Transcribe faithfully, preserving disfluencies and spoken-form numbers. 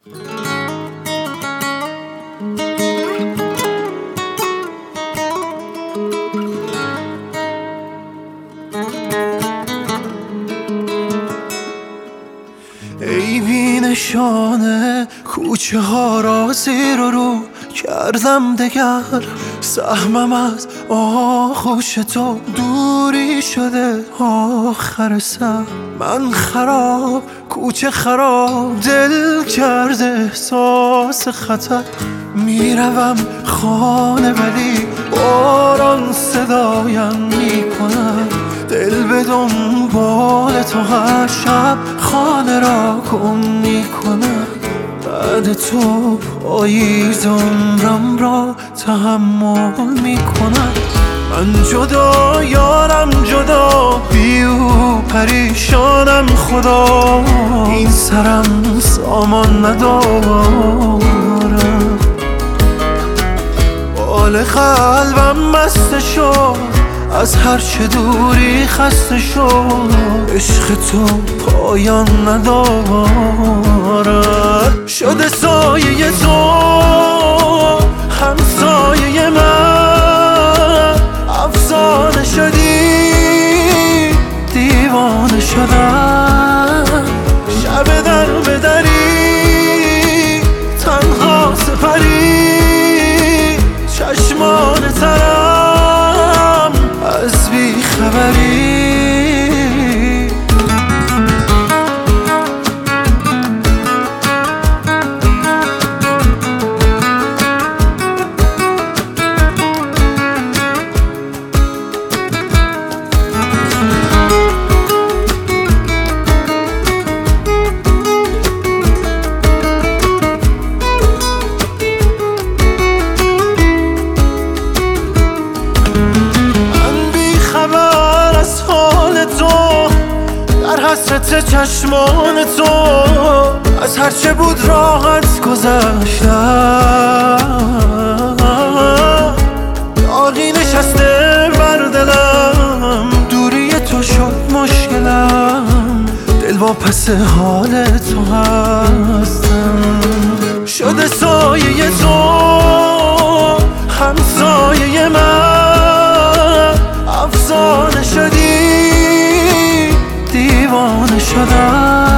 ای بی نشانه کوچه ها را زیر و رو کردم دگر، سهمم از آغوش تو دوری شده آخر سر. من خراب کوچه خراب دل کرده احساس خطر، میروم خانه ولی باران صدایم میکنم، دل به دنبال تو هر شب خانه را گم میکنم. بعد تو پاییز عمرم را تحمل میکنم. من جدا یارم جدا، بی او پریشانم خدا، این سرم سامان ندارم. بال قلبم مست شد از هرچه دوری خسته شد، عشق تو پایان ندارد. شده سایه تو همسایه من، افسانه شدی دیوانه شدم. شب در بدری تنها سپری، چشمان ترم از بی خبری. حسرت چشمان تو از هرچه بود راحت گذشتم، داغی نشسته بر دلم، دوری تو شد مشکلم، دل با پس حال تو هستم. شده سایه تو همسایه من، افسانه شدی دیوانه شدم.